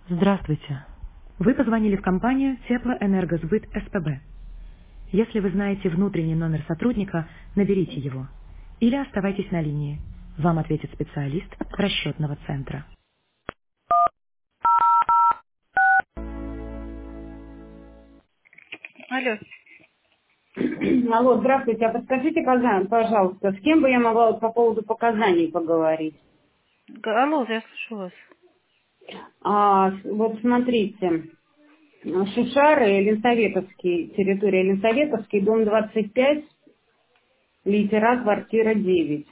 Здравствуйте. Вы позвонили в компанию Теплоэнергосбыт СПБ. Если вы знаете внутренний номер сотрудника, наберите его. Или оставайтесь на линии. Вам ответит специалист расчетного центра. Алло. Алло, здравствуйте. А подскажите, пожалуйста, с кем бы я могла вот по поводу показаний поговорить? Алло, я слышу вас. Вот смотрите, Шишары, Ленсоветовский, территория Ленсоветовский, дом 25, литера, квартира 9.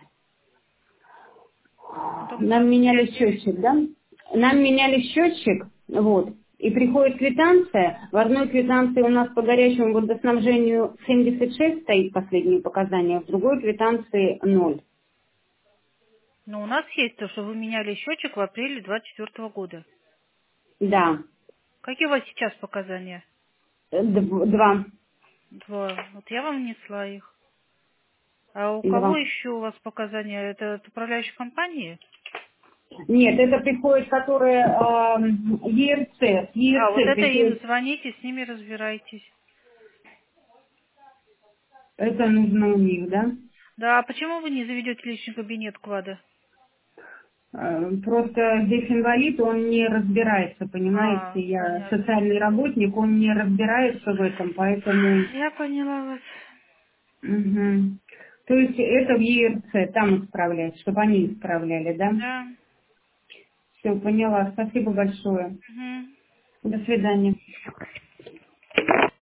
Дом Нам меняли 25. счетчик, да? Нам меняли счетчик, вот, и приходит квитанция. В одной квитанции у нас по горячему водоснабжению 76 стоит последние показания, в другой квитанции 0. Ну, у нас есть то, что вы меняли счетчик в апреле 24 года. Да, Какие у вас сейчас показания? 2. Два. Вот я вам внесла их. А у кого 2. еще у вас показания? Это от управляющей компании? Нет, это приходит, которые ЕРЦ. С А, вот ЕРЦ это им приходит, звоните, с ними разбирайтесь. это нужно у них, да? Да, а почему вы не заведете личный кабинет клада? Просто здесь инвалид, он не разбирается, понимаете, А, я понятно. социальный работник, он не разбирается в этом, поэтому... Я поняла вас. Мгм. То есть это в ЕРЦ, там исправлять, чтобы они исправляли, да? Да. Все, поняла. Спасибо большое. Мгм. До свидания.